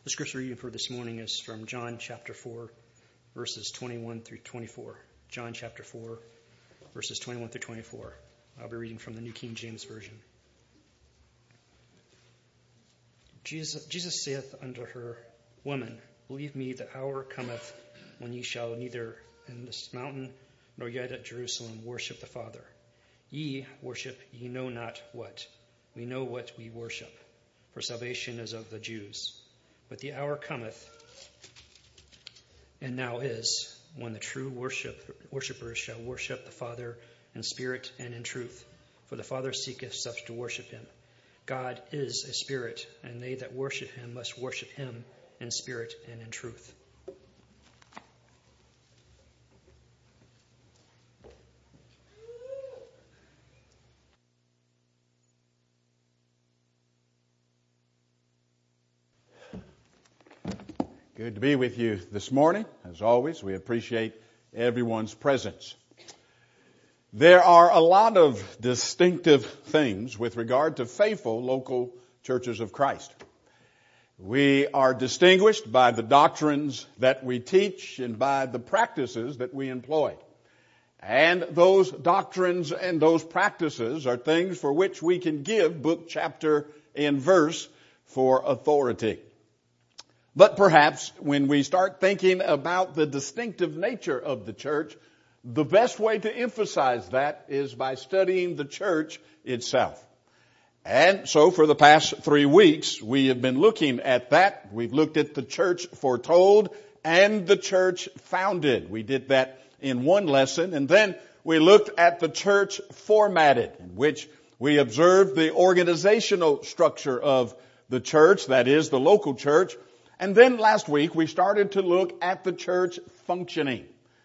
The scripture reading for this morning is from John chapter 4, verses 21 through 24. John chapter 4, verses 21 through 24. I'll be reading from the New King James Version. Jesus saith unto her, Woman, believe me, the hour cometh when ye shall neither in this mountain nor yet at Jerusalem worship the Father. Ye worship ye know not what. We know what we worship, for salvation is of the Jews. But the hour cometh, and now is, when the true worshippers shall worship the Father in spirit and in truth. For the Father seeketh such to worship him. God is a spirit, and they that worship him must worship him in spirit and in truth. Good to be with you this morning. As always, we appreciate everyone's presence. There are a lot of distinctive things with regard to faithful local churches of Christ. We are distinguished by the doctrines that we teach and by the practices that we employ. And those doctrines and those practices are things for which we can give book, chapter, and verse for authority. But perhaps when we start thinking about the distinctive nature of the church, the best way to emphasize that is by studying the church itself. And so for the past 3 weeks, we have been looking at that. We've looked at the church foretold and the church founded. We did that in one lesson. And then we looked at the church formatted, in which we observed the organizational structure of the church, that is, the local church. And then last week, we started to look at the church functioning.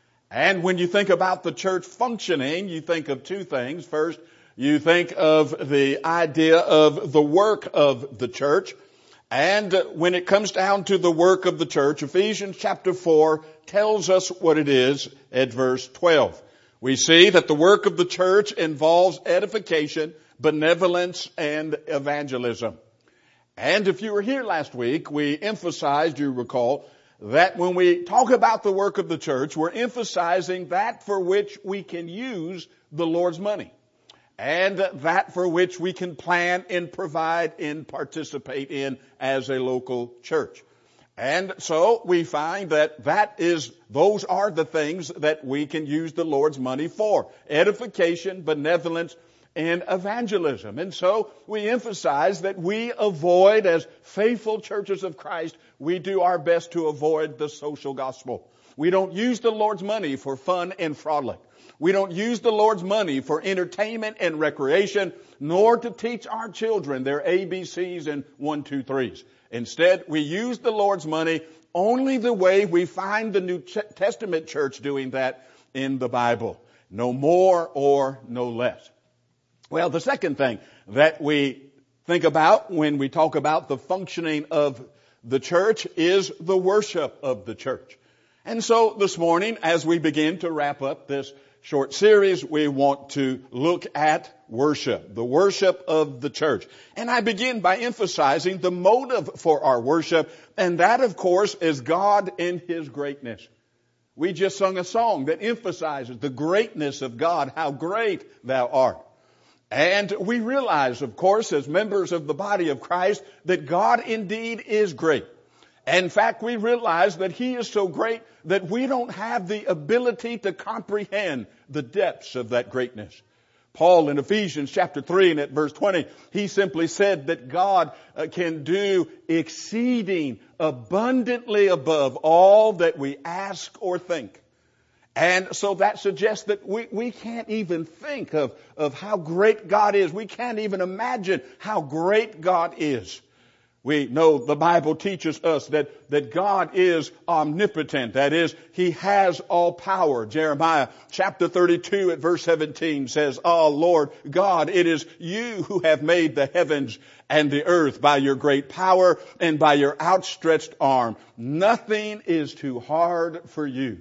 And when you think about the church functioning, you think of two things. First, you think of the idea of the work of the church. And when it comes down to the work of the church, Ephesians chapter 4 tells us what it is at verse 12. We see that the work of the church involves edification, benevolence, and evangelism. And if you were here last week, we emphasized, you recall, that when we talk about the work of the church, we're emphasizing that for which we can use the Lord's money. And that for which we can plan and provide and participate in as a local church. And so we find that those are the things that we can use the Lord's money for. Edification, benevolence, and evangelism. And so we emphasize that we avoid, as faithful churches of Christ, we do our best to avoid the social gospel. We don't use the Lord's money for fun and frolic. We don't use the Lord's money for entertainment and recreation, nor to teach our children their ABCs and 1, 2, 3s. Instead, we use the Lord's money only the way we find the New Testament church doing that in the Bible. No more or no less. Well, the second thing that we think about when we talk about the functioning of the church is the worship of the church. And so this morning, as we begin to wrap up this short series, we want to look at worship, the worship of the church. And I begin by emphasizing the motive for our worship, and that, of course, is God in His greatness. We just sung a song that emphasizes the greatness of God, how great Thou art. And we realize, of course, as members of the body of Christ, that God indeed is great. In fact, we realize that He is so great that we don't have the ability to comprehend the depths of that greatness. Paul in Ephesians chapter 3 and at verse 20, he simply said that God can do exceeding abundantly above all that we ask or think. And so that suggests that we can't even think of how great God is. We can't even imagine how great God is. We know the Bible teaches us that God is omnipotent. That is, He has all power. Jeremiah chapter 32 at verse 17 says, "Oh Lord God, it is You who have made the heavens and the earth by Your great power and by Your outstretched arm. Nothing is too hard for You."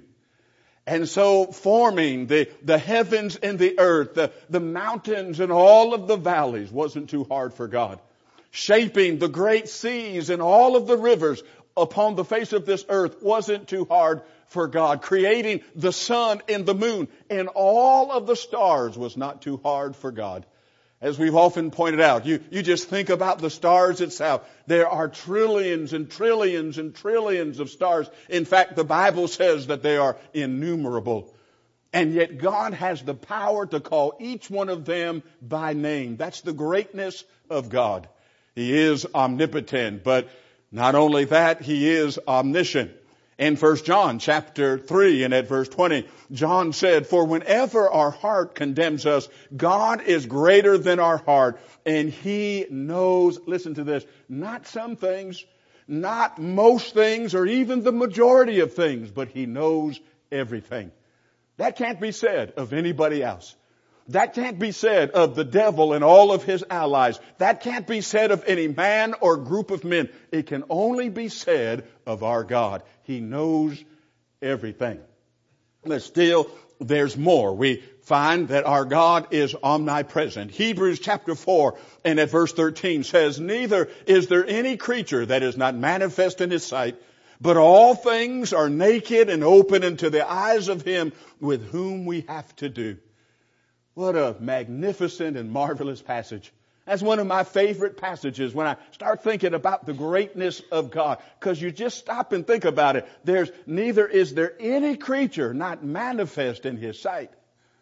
And so forming the heavens and the earth, the mountains and all of the valleys wasn't too hard for God. Shaping the great seas and all of the rivers, upon the face of this earth wasn't too hard for God. Creating the sun and the moon and all of the stars was not too hard for God. As we've often pointed out, you just think about the stars itself. There are trillions and trillions and trillions of stars. In fact, the Bible says that they are innumerable. And yet God has the power to call each one of them by name. That's the greatness of God. He is omnipotent, but not only that, He is omniscient. In 1 John chapter 3 and at verse 20, John said, "For whenever our heart condemns us, God is greater than our heart, and He knows," listen to this, "not some things, not most things, or even the majority of things, but He knows everything." That can't be said of anybody else. That can't be said of the devil and all of his allies. That can't be said of any man or group of men. It can only be said of our God. He knows everything. But still, there's more. We find that our God is omnipresent. Hebrews chapter 4 and at verse 13 says, "Neither is there any creature that is not manifest in His sight, but all things are naked and open unto the eyes of Him with whom we have to do." What a magnificent and marvelous passage. That's one of my favorite passages when I start thinking about the greatness of God. Because you just stop and think about it. Neither is there any creature not manifest in His sight.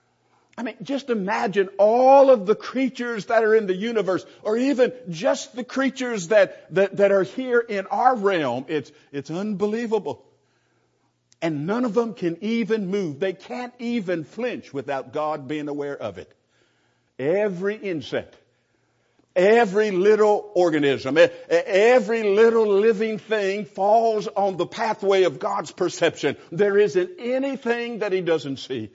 I mean, just imagine all of the creatures that are in the universe, or even just the creatures that are here in our realm. It's unbelievable. And none of them can even move. They can't even flinch without God being aware of it. Every insect, every little organism, every little living thing falls on the pathway of God's perception. There isn't anything that He doesn't see.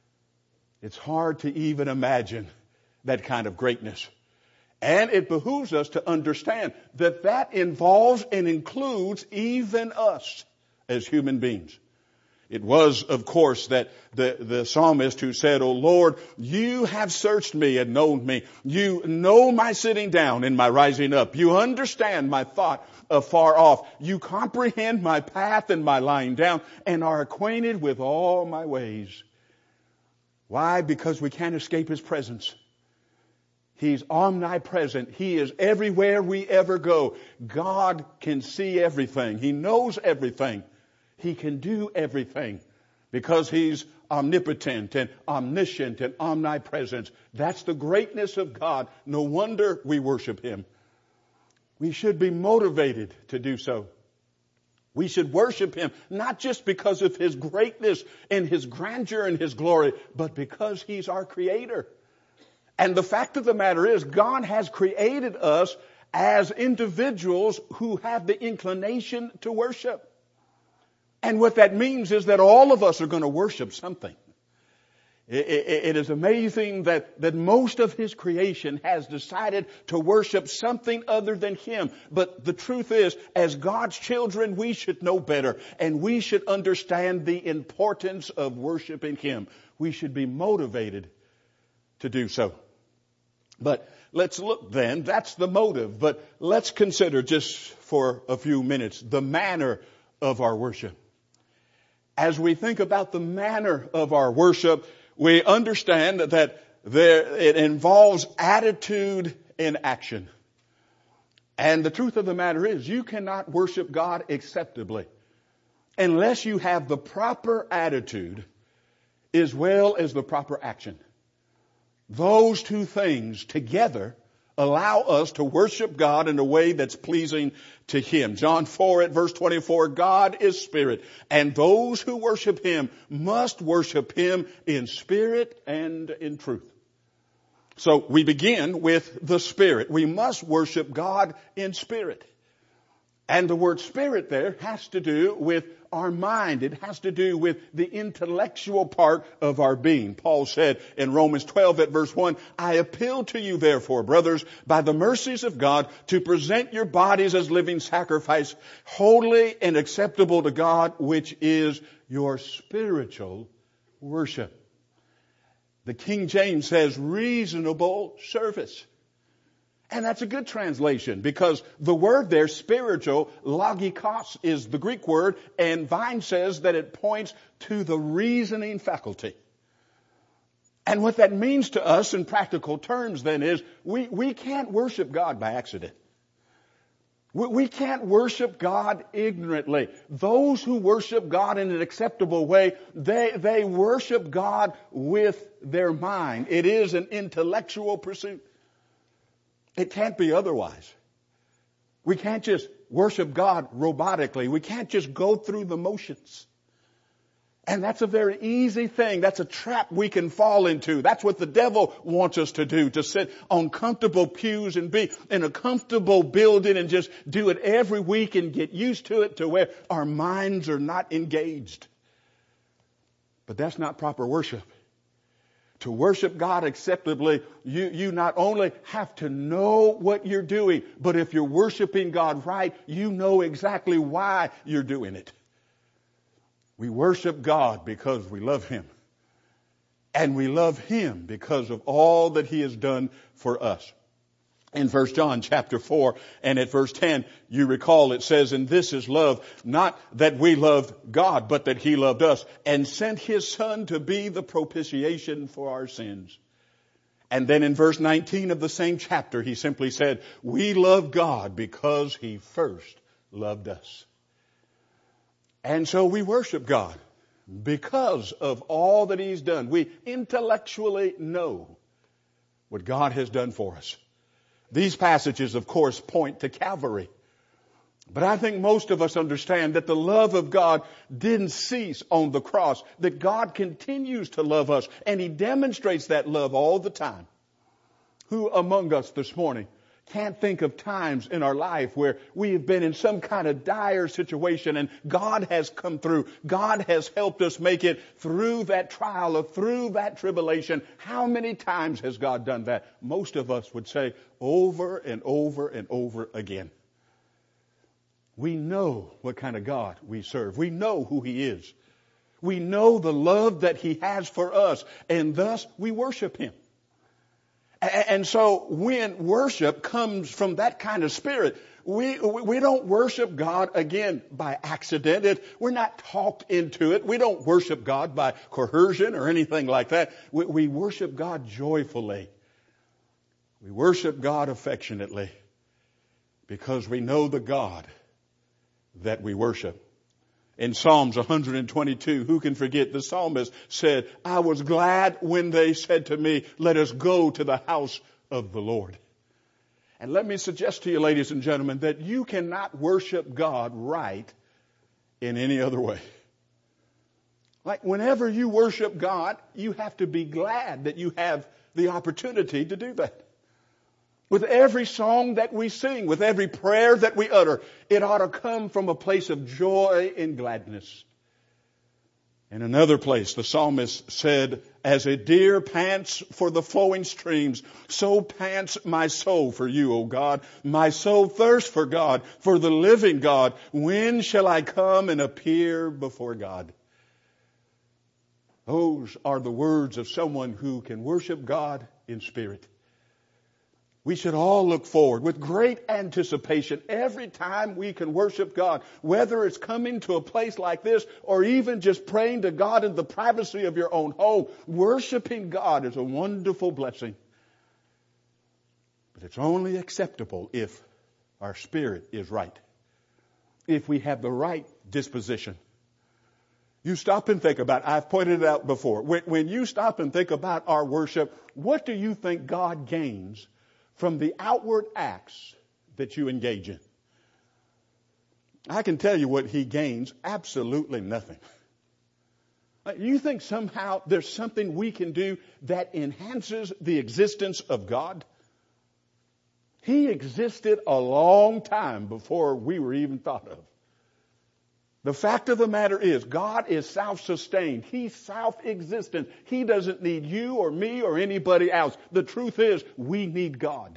It's hard to even imagine that kind of greatness. And it behooves us to understand that involves and includes even us as human beings. It was, of course, that the psalmist who said, "O Lord, you have searched me and known me. You know my sitting down and my rising up. You understand my thought afar off. You comprehend my path and my lying down and are acquainted with all my ways." Why? Because we can't escape His presence. He's omnipresent. He is everywhere we ever go. God can see everything. He knows everything. He can do everything because He's omnipotent and omniscient and omnipresent. That's the greatness of God. No wonder we worship Him. We should be motivated to do so. We should worship Him not just because of His greatness and His grandeur and His glory, but because He's our Creator. And the fact of the matter is, God has created us as individuals who have the inclination to worship. And what that means is that all of us are going to worship something. It is amazing that most of His creation has decided to worship something other than Him. But the truth is, as God's children, we should know better. And we should understand the importance of worshiping Him. We should be motivated to do so. But let's look then, that's the motive. But let's consider just for a few minutes the manner of our worship. As we think about the manner of our worship, we understand that it involves attitude and action. And the truth of the matter is, you cannot worship God acceptably unless you have the proper attitude as well as the proper action. Those two things together allow us to worship God in a way that's pleasing to Him. John 4 at verse 24, "God is spirit, and those who worship Him must worship Him in spirit and in truth." So we begin with the Spirit. We must worship God in spirit. And the word spirit there has to do with our mind. It has to do with the intellectual part of our being. Paul said in Romans 12 at verse 1, "I appeal to you therefore, brothers, by the mercies of God, to present your bodies as living sacrifice, holy and acceptable to God, which is your spiritual worship." The King James says reasonable service. And that's a good translation because the word there, spiritual, logikos, is the Greek word, and Vine says that it points to the reasoning faculty. And what that means to us in practical terms then is we can't worship God by accident. We can't worship God ignorantly. Those who worship God in an acceptable way, they worship God with their mind. It is an intellectual pursuit. It can't be otherwise. We can't just worship God robotically. We can't just go through the motions. And that's a very easy thing. That's a trap we can fall into. That's what the devil wants us to do, to sit on comfortable pews and be in a comfortable building and just do it every week and get used to it to where our minds are not engaged. But that's not proper worship. To worship God acceptably, you not only have to know what you're doing, but if you're worshiping God right, you know exactly why you're doing it. We worship God because we love Him. And we love Him because of all that He has done for us. In 1 John chapter 4 and at verse 10, you recall it says, and this is love, not that we loved God, but that He loved us and sent His Son to be the propitiation for our sins. And then in verse 19 of the same chapter, he simply said, we love God because He first loved us. And so we worship God because of all that He's done. We intellectually know what God has done for us. These passages, of course, point to Calvary. But I think most of us understand that the love of God didn't cease on the cross, that God continues to love us, and He demonstrates that love all the time. Who among us this morning can't think of times in our life where we have been in some kind of dire situation and God has come through. God has helped us make it through that trial or through that tribulation. How many times has God done that? Most of us would say over and over and over again. We know what kind of God we serve. We know who He is. We know the love that He has for us, and thus we worship Him. And so when worship comes from that kind of spirit, we don't worship God, again, by accident. We're not talked into it. We don't worship God by coercion or anything like that. We worship God joyfully. We worship God affectionately because we know the God that we worship. In Psalms 122, who can forget, the psalmist said, I was glad when they said to me, let us go to the house of the Lord. And let me suggest to you, ladies and gentlemen, that you cannot worship God right in any other way. Like whenever you worship God, you have to be glad that you have the opportunity to do that. With every song that we sing, with every prayer that we utter, it ought to come from a place of joy and gladness. In another place, the psalmist said, as a deer pants for the flowing streams, so pants my soul for you, O God. My soul thirsts for God, for the living God. When shall I come and appear before God? Those are the words of someone who can worship God in spirit. We should all look forward with great anticipation every time we can worship God, whether it's coming to a place like this or even just praying to God in the privacy of your own home. Worshiping God is a wonderful blessing. But it's only acceptable if our spirit is right, if we have the right disposition. You stop and think about it. I've pointed it out before. When you stop and think about our worship, what do you think God gains from the outward acts that you engage in? I can tell you what He gains. Absolutely nothing. You think somehow there's something we can do that enhances the existence of God? He existed a long time before we were even thought of. The fact of the matter is, God is self-sustained. He's self-existent. He doesn't need you or me or anybody else. The truth is, we need God.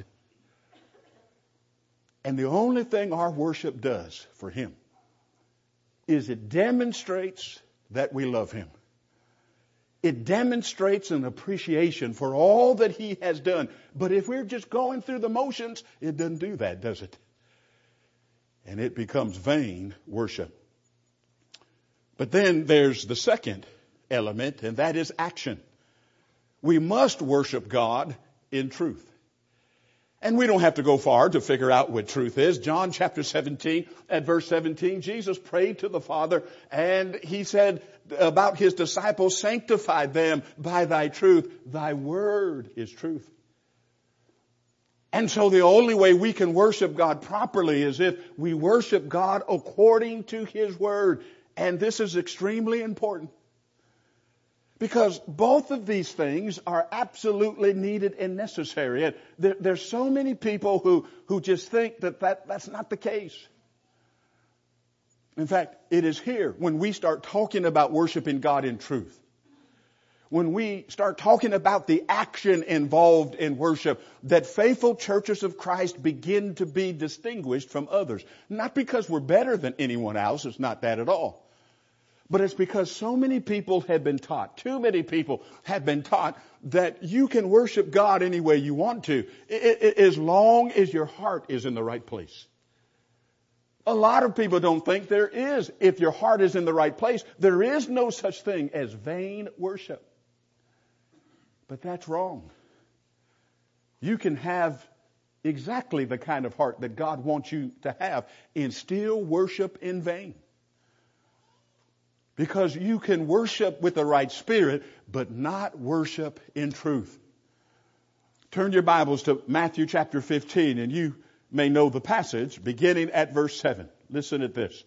And the only thing our worship does for Him is it demonstrates that we love Him. It demonstrates an appreciation for all that He has done. But if we're just going through the motions, it doesn't do that, does it? And it becomes vain worship. But then there's the second element, and that is action. We must worship God in truth. And we don't have to go far to figure out what truth is. John chapter 17, at verse 17, Jesus prayed to the Father, and He said about His disciples, sanctify them by Thy truth. Thy word is truth. And so the only way we can worship God properly is if we worship God according to His word. And this is extremely important. Because both of these things are absolutely needed and necessary. And there's so many people who just think that's not the case. In fact, it is here when we start talking about worshiping God in truth. When we start talking about the action involved in worship, that faithful churches of Christ begin to be distinguished from others. Not because we're better than anyone else. It's not that at all. But it's because so many people have been taught, too many people have been taught that you can worship God any way you want to, as long as your heart is in the right place. A lot of people don't think there is. If your heart is in the right place, there is no such thing as vain worship. But that's wrong. You can have exactly the kind of heart that God wants you to have and still worship in vain. Because you can worship with the right spirit, but not worship in truth. Turn your Bibles to Matthew chapter 15, and you may know the passage beginning at verse 7. Listen at this.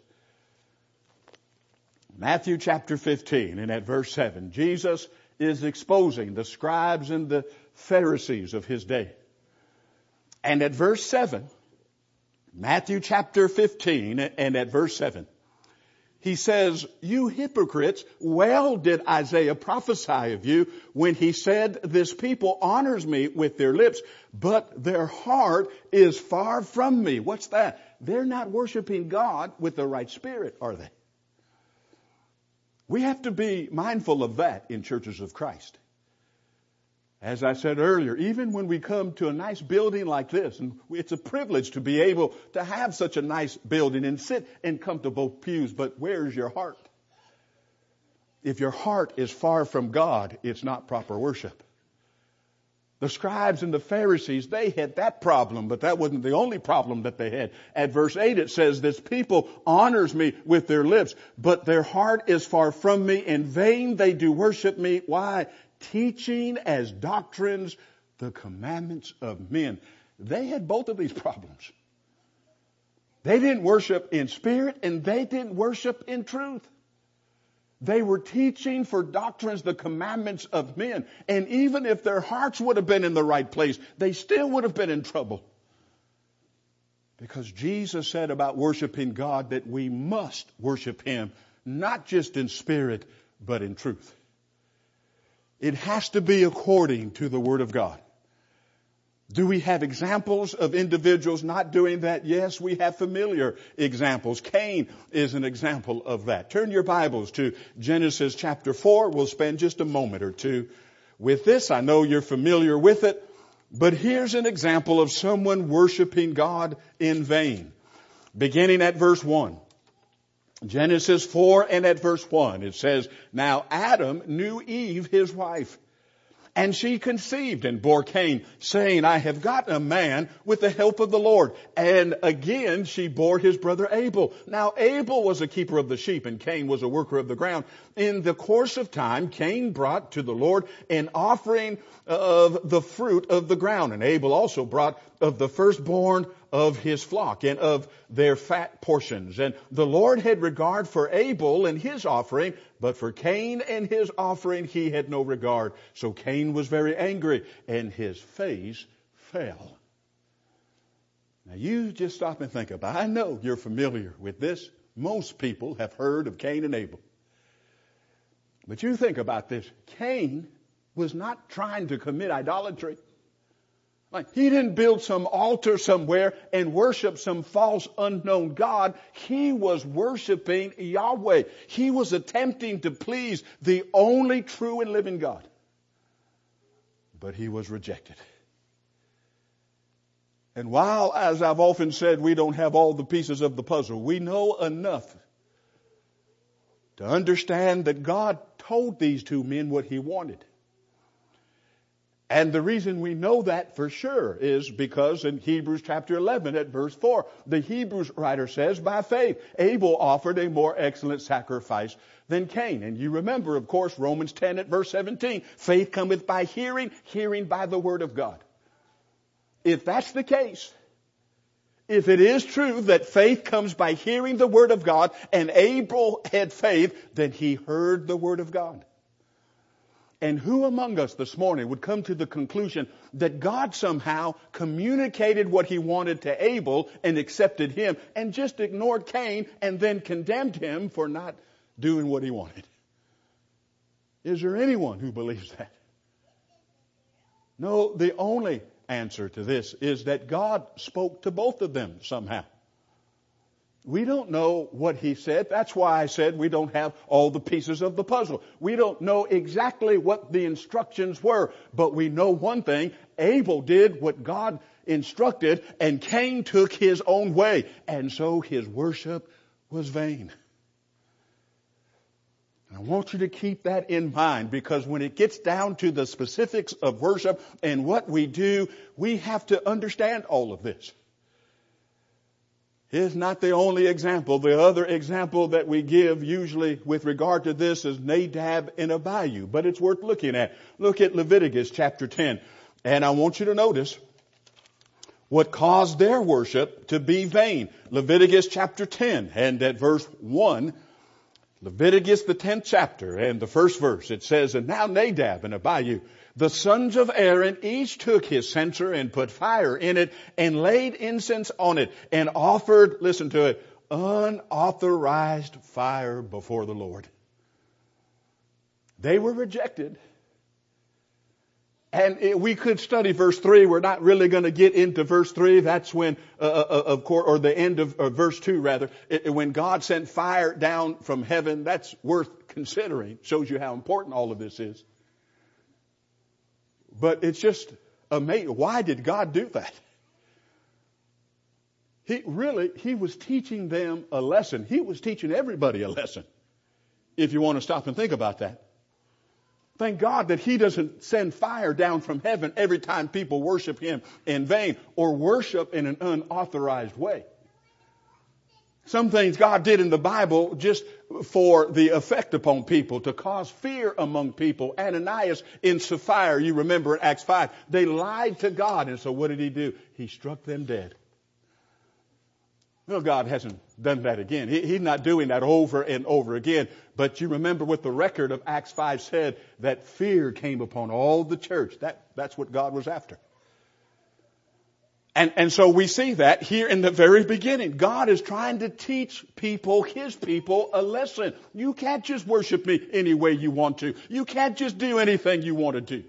Matthew chapter 15, and at verse 7, Jesus is exposing the scribes and the Pharisees of His day. And at verse 7, Matthew chapter 15, and at verse 7, He says, you hypocrites, well did Isaiah prophesy of you when he said, this people honors me with their lips, but their heart is far from me. What's that? They're not worshiping God with the right spirit, are they? We have to be mindful of that in churches of Christ. As I said earlier, even when we come to a nice building like this, and it's a privilege to be able to have such a nice building and sit in comfortable pews, but where's your heart? If your heart is far from God, it's not proper worship. The scribes and the Pharisees, they had that problem, but that wasn't the only problem that they had. At verse 8 it says, this people honors me with their lips, but their heart is far from me. In vain they do worship me. Why? Teaching as doctrines the commandments of men. They had both of these problems. They didn't worship in spirit and they didn't worship in truth. They were teaching for doctrines the commandments of men. And even if their hearts would have been in the right place, they still would have been in trouble. Because Jesus said about worshiping God that we must worship Him, not just in spirit, but in truth. It has to be according to the Word of God. Do we have examples of individuals not doing that? Yes, we have familiar examples. Cain is an example of that. Turn your Bibles to Genesis chapter 4. We'll spend just a moment or two with this. I know you're familiar with it, but here's an example of someone worshiping God in vain. Beginning at verse 1. Genesis 4 and at verse 1, it says, now Adam knew Eve, his wife, and she conceived and bore Cain, saying, I have got a man with the help of the Lord. And again she bore his brother Abel. Now Abel was a keeper of the sheep, and Cain was a worker of the ground. In the course of time, Cain brought to the Lord an offering of the fruit of the ground. And Abel also brought of the firstborn of his flock and of their fat portions. And the Lord had regard for Abel and his offering, but for Cain and his offering he had no regard. So Cain was very angry, and his face fell. Now you just stop and think about it. I know you're familiar with this. Most people have heard of Cain and Abel. But you think about this. Cain was not trying to commit idolatry. Like, he didn't build some altar somewhere and worship some false unknown God. He was worshiping Yahweh. He was attempting to please the only true and living God. But he was rejected. And while, as I've often said, we don't have all the pieces of the puzzle, we know enough to understand that God told these two men what he wanted. And the reason we know that for sure is because in Hebrews chapter 11 at verse 4, the Hebrews writer says, by faith, Abel offered a more excellent sacrifice than Cain. And you remember, of course, Romans 10 at verse 17, faith cometh by hearing, hearing by the word of God. If that's the case, if it is true that faith comes by hearing the word of God, and Abel had faith, then he heard the word of God. And who among us this morning would come to the conclusion that God somehow communicated what he wanted to Abel and accepted him, and just ignored Cain and then condemned him for not doing what he wanted? Is there anyone who believes that? No, the only answer to this is that God spoke to both of them somehow. We don't know what he said. That's why I said we don't have all the pieces of the puzzle. We don't know exactly what the instructions were, but we know one thing. Abel did what God instructed, and Cain took his own way, and so his worship was vain. And I want you to keep that in mind, because when it gets down to the specifics of worship and what we do, we have to understand all of this. Is not the only example. The other example that we give usually with regard to this is Nadab and Abihu, but it's worth looking at. Look at Leviticus chapter 10. And I want you to notice what caused their worship to be vain. Leviticus chapter 10 and at verse 1, Leviticus the 10th chapter and the first verse, it says, and now Nadab and Abihu, the sons of Aaron, each took his censer and put fire in it and laid incense on it and offered, listen to it, unauthorized fire before the Lord. They were rejected. And we could study verse 3. We're not really going to get into verse 3. That's when, of course, or the end of verse 2 rather, when God sent fire down from heaven. That's worth considering. Shows you how important all of this is. But it's just amazing. Why did God do that? He was teaching them a lesson. He was teaching everybody a lesson. If you want to stop and think about that. Thank God that he doesn't send fire down from heaven every time people worship him in vain or worship in an unauthorized way. Some things God did in the Bible just for the effect upon people, to cause fear among people. Ananias and Sapphira, you remember in Acts 5, they lied to God. And so what did he do? He struck them dead. Well, God hasn't done that again. He's not doing that over and over again. But you remember what the record of Acts 5 said, that fear came upon all the church. That's what God was after. And so we see that here in the very beginning. God is trying to teach people, his people, a lesson. You can't just worship me any way you want to. You can't just do anything you want to do.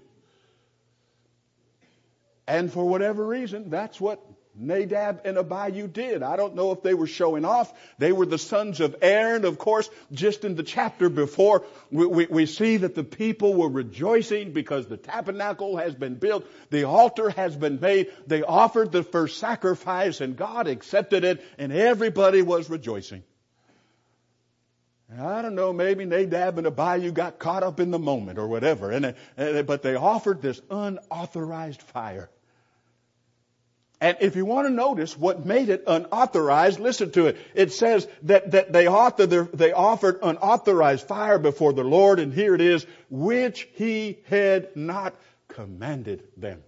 And for whatever reason, that's what Nadab and Abihu did. I don't know if they were showing off. They were the sons of Aaron. Of course, just in the chapter before, we see that the people were rejoicing because the tabernacle has been built. The altar has been made. They offered the first sacrifice and God accepted it and everybody was rejoicing. And I don't know, maybe Nadab and Abihu got caught up in the moment or whatever. But they offered this unauthorized fire. And if you want to notice what made it unauthorized, listen to it. It says that they offered unauthorized fire before the Lord, and here it is, which he had not commanded them.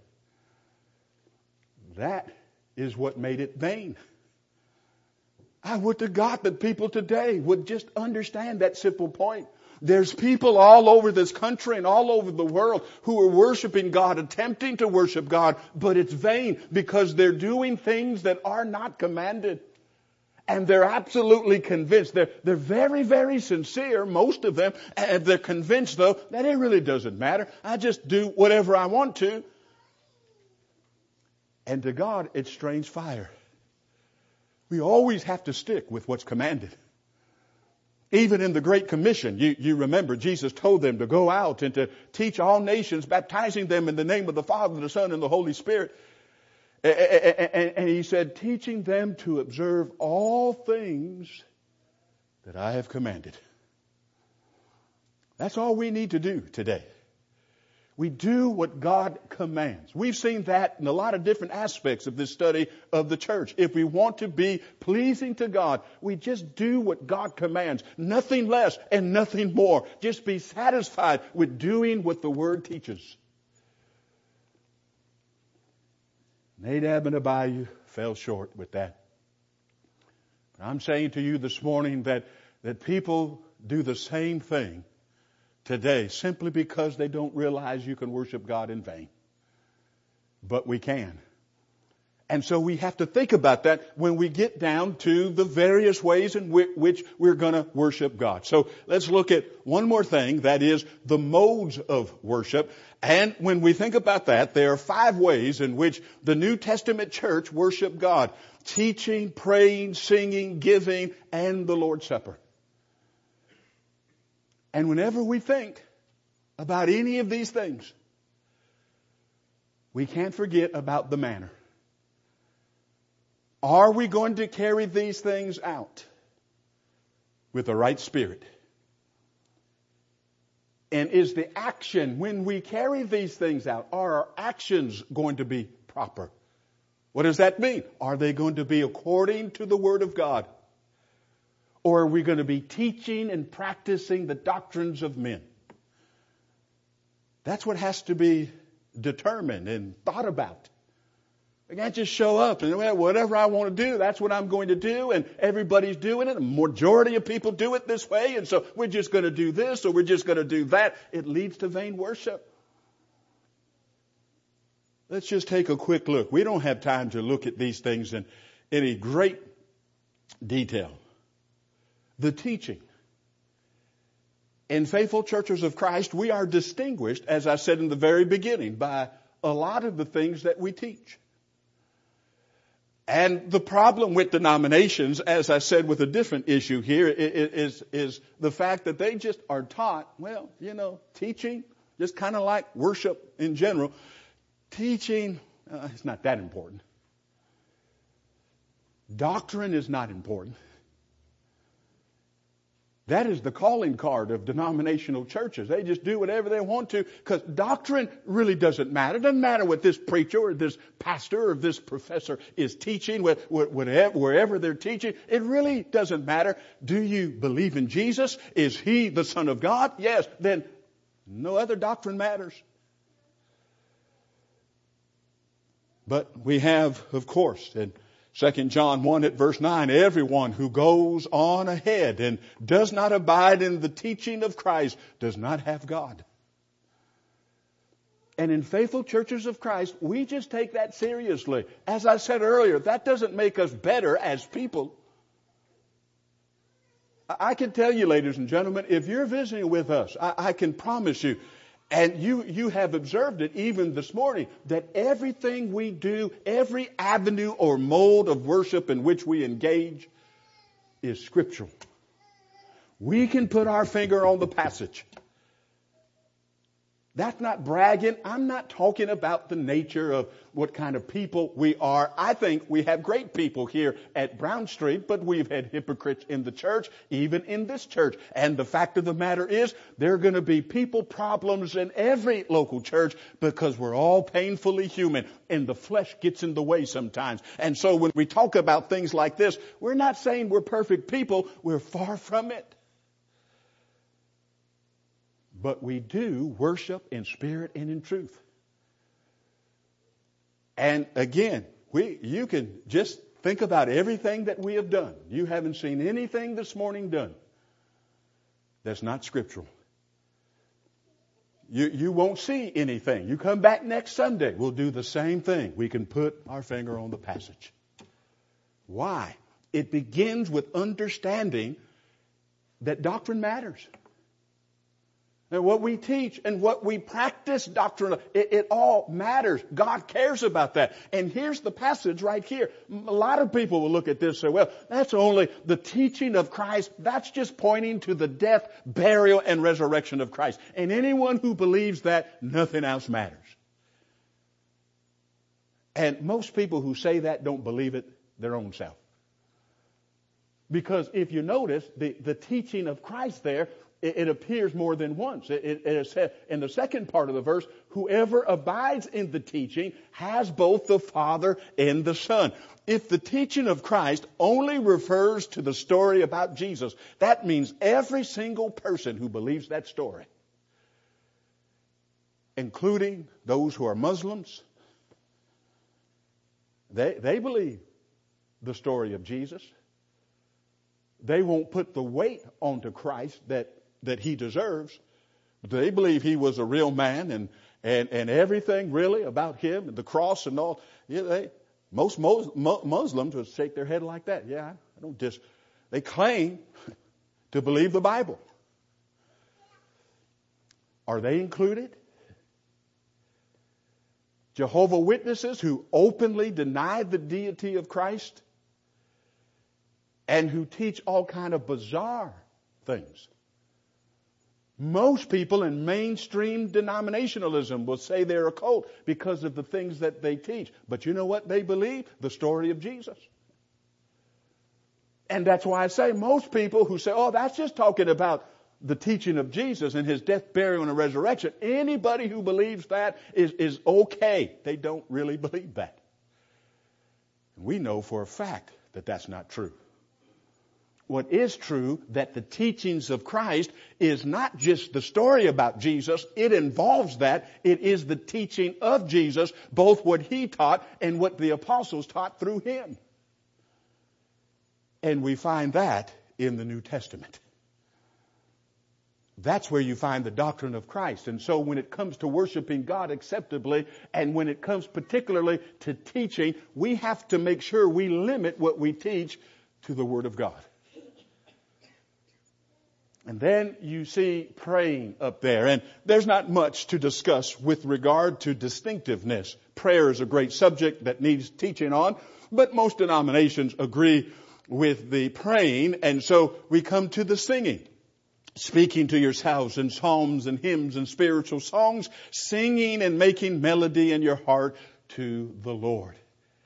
That is what made it vain. I would to God that people today would just understand that simple point. There's people all over this country and all over the world who are worshiping God, attempting to worship God, but it's vain because they're doing things that are not commanded. And they're absolutely convinced. They're very, very sincere, most of them. And they're convinced, though, that it really doesn't matter. I just do whatever I want to. And to God, it's strange fire. We always have to stick with what's commanded. Even in the Great Commission, you remember Jesus told them to go out and to teach all nations, baptizing them in the name of the Father, the Son, and the Holy Spirit. And he said, teaching them to observe all things that I have commanded. That's all we need to do today. We do what God commands. We've seen that in a lot of different aspects of this study of the church. If we want to be pleasing to God, we just do what God commands. Nothing less and nothing more. Just be satisfied with doing what the Word teaches. Nadab and Abihu fell short with that. But I'm saying to you this morning that people do the same thing today simply because they don't realize you can worship God in vain. But we can. And so we have to think about that when we get down to the various ways in which we're going to worship God. So let's look at one more thing, that is the modes of worship. And when we think about that, there are 5 ways in which the New Testament church worshiped God: teaching, praying, singing, giving, and the Lord's Supper. And whenever we think about any of these things, we can't forget about the manner. Are we going to carry these things out with the right spirit? And is the action, when we carry these things out, are our actions going to be proper? What does that mean? Are they going to be according to the Word of God? Or are we going to be teaching and practicing the doctrines of men? That's what has to be determined and thought about. I can't just show up and, well, whatever I want to do, that's what I'm going to do, and everybody's doing it. The majority of people do it this way, and so we're just going to do this or we're just going to do that. It leads to vain worship. Let's just take a quick look. We don't have time to look at these things in any great detail. The teaching. In Faithful Churches of Christ, we are distinguished, as I said in the very beginning, by a lot of the things that we teach. And the problem with denominations, as I said with a different issue here, is the fact that they just are taught, well, teaching, just kind of like worship in general. Teaching, it's not that important. Doctrine is not important. That is the calling card of denominational churches. They just do whatever they want to because doctrine really doesn't matter. It doesn't matter what this preacher or this pastor or this professor is teaching, wherever they're teaching. It really doesn't matter. Do you believe in Jesus? Is He the Son of God? Yes. Then no other doctrine matters. But we have, of course, in 2 John 1 at verse 9, everyone who goes on ahead and does not abide in the teaching of Christ does not have God. And in Faithful Churches of Christ, we just take that seriously. As I said earlier, that doesn't make us better as people. I can tell you, ladies and gentlemen, if you're visiting with us, I can promise you, and you have observed it even this morning, that everything we do, every avenue or mode of worship in which we engage is scriptural. We can put our finger on the passage. That's not bragging. I'm not talking about the nature of what kind of people we are. I think we have great people here at Brown Street, but we've had hypocrites in the church, even in this church. And the fact of the matter is, there are going to be people problems in every local church because we're all painfully human and the flesh gets in the way sometimes. And so when we talk about things like this, we're not saying we're perfect people. We're far from it. But we do worship in spirit and in truth. And again, you can just think about everything that we have done. You haven't seen anything this morning done that's not scriptural. You won't see anything. You come back next Sunday, we'll do the same thing. We can put our finger on the passage. Why? It begins with understanding that doctrine matters. And what we teach and what we practice doctrinally, it all matters. God cares about that. And here's the passage right here. A lot of people will look at this and say, well, that's only the teaching of Christ. That's just pointing to the death, burial, and resurrection of Christ. And anyone who believes that, nothing else matters. And most people who say that don't believe it their own self. Because if you notice, the teaching of Christ there, it appears more than once. It is said in the second part of the verse, whoever abides in the teaching has both the Father and the Son. If the teaching of Christ only refers to the story about Jesus, that means every single person who believes that story, including those who are Muslims, they believe the story of Jesus. They won't put the weight onto Christ that he deserves. They believe he was a real man and everything really about him and the cross and all. Yeah, most Muslims would shake their head like that. Yeah, I don't they claim to believe the Bible. Are they included? Jehovah's Witnesses who openly deny the deity of Christ and who teach all kind of bizarre things. Most people in mainstream denominationalism will say they're a cult because of the things that they teach. But you know what they believe? The story of Jesus. And that's why I say most people who say, oh, that's just talking about the teaching of Jesus and his death, burial, and resurrection. Anybody who believes that is okay. They don't really believe that. We know for a fact that that's not true. What is true, that the teachings of Christ is not just the story about Jesus. It involves that. It is the teaching of Jesus, both what he taught and what the apostles taught through him. And we find that in the New Testament. That's where you find the doctrine of Christ. And so when it comes to worshiping God acceptably, and when it comes particularly to teaching, we have to make sure we limit what we teach to the Word of God. And then you see praying up there. And there's not much to discuss with regard to distinctiveness. Prayer is a great subject that needs teaching on, but most denominations agree with the praying. And so we come to the singing. Speaking to yourselves in psalms and hymns and spiritual songs, singing and making melody in your heart to the Lord.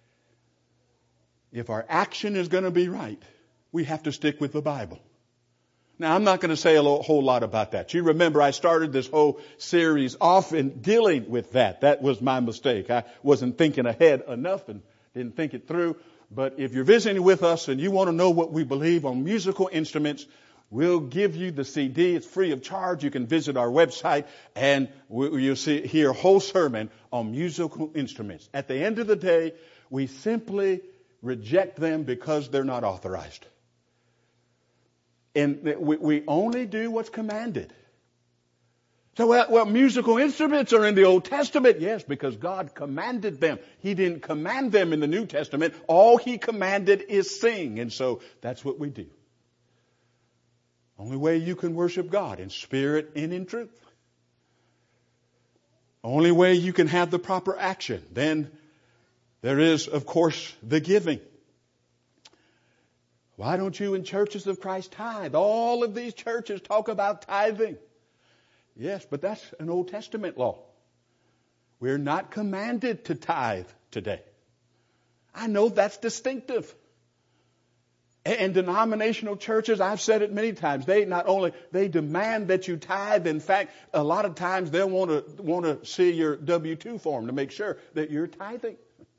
If our action is going to be right, we have to stick with the Bible. Now, I'm not going to say a whole lot about that. You remember I started this whole series off in dealing with that. That was my mistake. I wasn't thinking ahead enough and didn't think it through. But if you're visiting with us and you want to know what we believe on musical instruments, we'll give you the CD. It's free of charge. You can visit our website and you'll hear a whole sermon on musical instruments. At the end of the day, we simply reject them because they're not authorized. And we only do what's commanded. So, well, musical instruments are in the Old Testament. Yes, because God commanded them. He didn't command them in the New Testament. All he commanded is sing. And so that's what we do. Only way you can worship God, in spirit and in truth. Only way you can have the proper action. Then there is, of course, the giving. Why don't you in churches of Christ tithe? All of these churches talk about tithing. Yes, but that's an Old Testament law. We're not commanded to tithe today. I know that's distinctive. And denominational churches, I've said it many times, they demand that you tithe. In fact, a lot of times they'll want to see your W-2 form to make sure that you're tithing.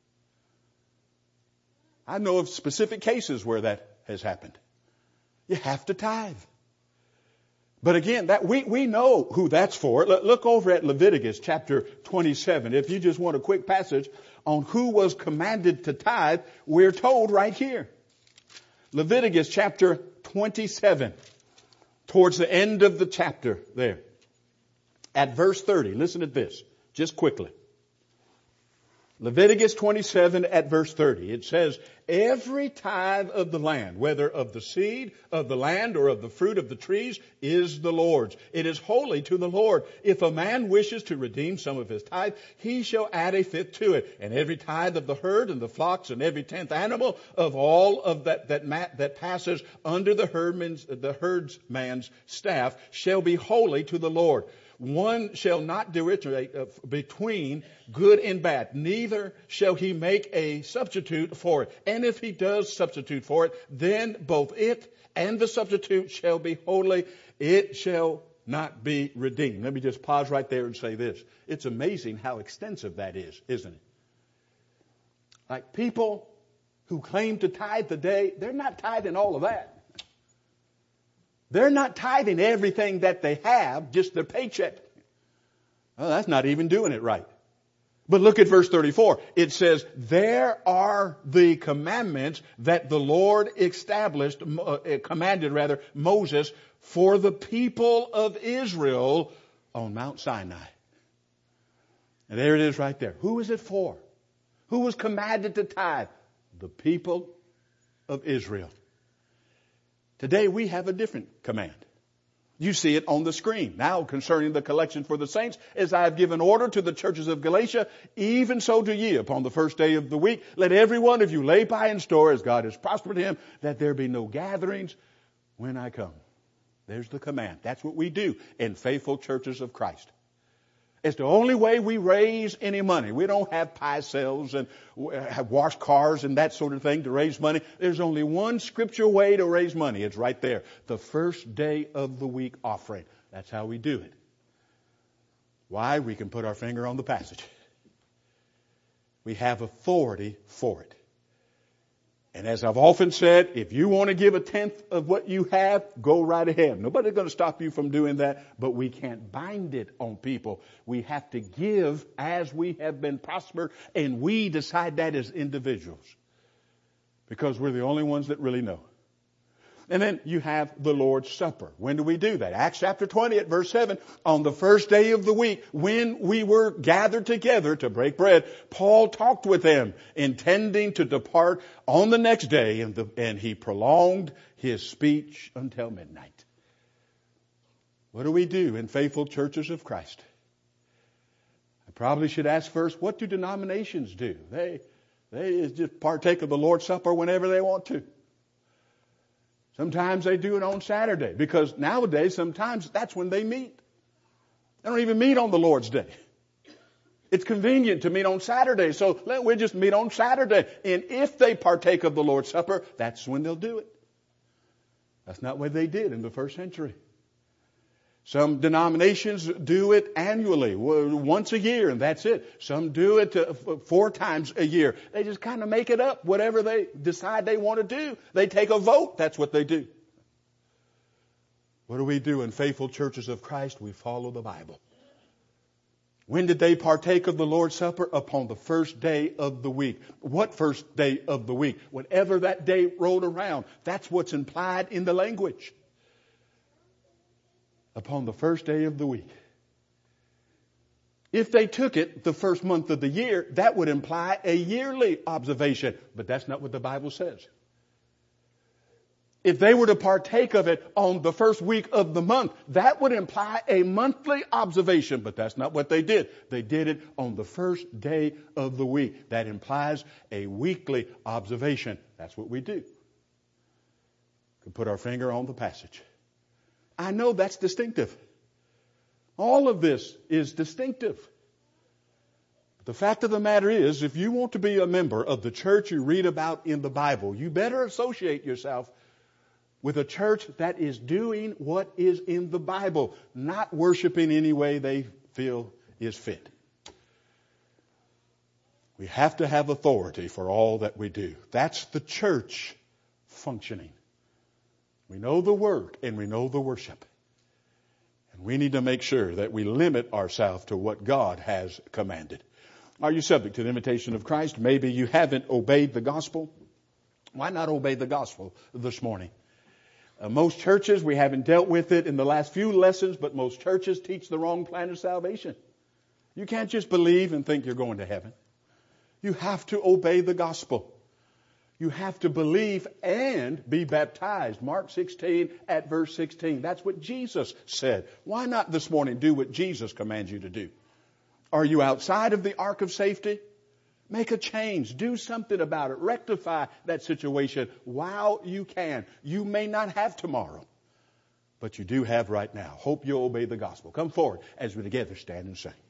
I know of specific cases where that has happened. You have to tithe. But again, that we know who that's for. Look over at Leviticus chapter 27. If you just want a quick passage on who was commanded to tithe, we're told right here. Leviticus chapter 27, towards the end of the chapter there. At verse 30, listen to this, just quickly. Leviticus 27 at verse 30, it says, every tithe of the land, whether of the seed of the land or of the fruit of the trees, is the Lord's. It is holy to the Lord. If a man wishes to redeem some of his tithe, he shall add a fifth to it. And every tithe of the herd and the flocks and every 10th animal of all of that passes under the herdsman's staff shall be holy to the Lord. One shall not differentiate between good and bad. Neither shall he make a substitute for it. And if he does substitute for it, then both it and the substitute shall be holy. It shall not be redeemed. Let me just pause right there and say this. It's amazing how extensive that is, isn't it? Like people who claim to tithe today, they're not tithing all of that. They're not tithing everything that they have, just their paycheck. Well, that's not even doing it right. But look at verse 34. It says, there are the commandments that the Lord commanded Moses for the people of Israel on Mount Sinai. And there it is right there. Who is it for? Who was commanded to tithe? The people of Israel. Today we have a different command. You see it on the screen. Now concerning the collection for the saints, as I have given order to the churches of Galatia, even so do ye upon the first day of the week. Let every one of you lay by in store as God has prospered him, that there be no gatherings when I come. There's the command. That's what we do in faithful churches of Christ. It's the only way we raise any money. We don't have pie sales and have wash cars and that sort of thing to raise money. There's only one scripture way to raise money. It's right there. The first day of the week offering. That's how we do it. Why? We can put our finger on the passage. We have authority for it. And as I've often said, if you want to give a tenth of what you have, go right ahead. Nobody's going to stop you from doing that, but we can't bind it on people. We have to give as we have been prospered, and we decide that as individuals because we're the only ones that really know. And then you have the Lord's Supper. When do we do that? Acts chapter 20 at verse 7. On the first day of the week, when we were gathered together to break bread, Paul talked with them, intending to depart on the next day, and he prolonged his speech until midnight. What do we do in faithful churches of Christ? I probably should ask first, what do denominations do? They just partake of the Lord's Supper whenever they want to. Sometimes they do it on Saturday because nowadays sometimes that's when they meet. They don't even meet on the Lord's Day. It's convenient to meet on Saturday, so we just meet on Saturday. And if they partake of the Lord's Supper, that's when they'll do it. That's not what they did in the first century. Some denominations do it annually, once a year, and that's it. Some do it 4 times a year. They just kind of make it up, whatever they decide they want to do. They take a vote. That's what they do. What do we do in faithful churches of Christ? We follow the Bible. When did they partake of the Lord's Supper? Upon the first day of the week. What first day of the week? Whenever that day rolled around. That's what's implied in the language. Upon the first day of the week. If they took it the first month of the year, that would imply a yearly observation. But that's not what the Bible says. If they were to partake of it on the first week of the month, that would imply a monthly observation. But that's not what they did. They did it on the first day of the week. That implies a weekly observation. That's what we do. We can put our finger on the passage. I know that's distinctive. All of this is distinctive. The fact of the matter is, if you want to be a member of the church you read about in the Bible, you better associate yourself with a church that is doing what is in the Bible, not worshiping any way they feel is fit. We have to have authority for all that we do. That's the church functioning. We know the word and we know the worship. And we need to make sure that we limit ourselves to what God has commanded. Are you subject to the invitation of Christ? Maybe you haven't obeyed the gospel. Why not obey the gospel this morning? Most churches, we haven't dealt with it in the last few lessons, but most churches teach the wrong plan of salvation. You can't just believe and think you're going to heaven. You have to obey the gospel. You have to believe and be baptized. Mark 16 at verse 16. That's what Jesus said. Why not this morning do what Jesus commands you to do? Are you outside of the ark of safety? Make a change. Do something about it. Rectify that situation while you can. You may not have tomorrow, but you do have right now. Hope you'll obey the gospel. Come forward as we together stand and sing.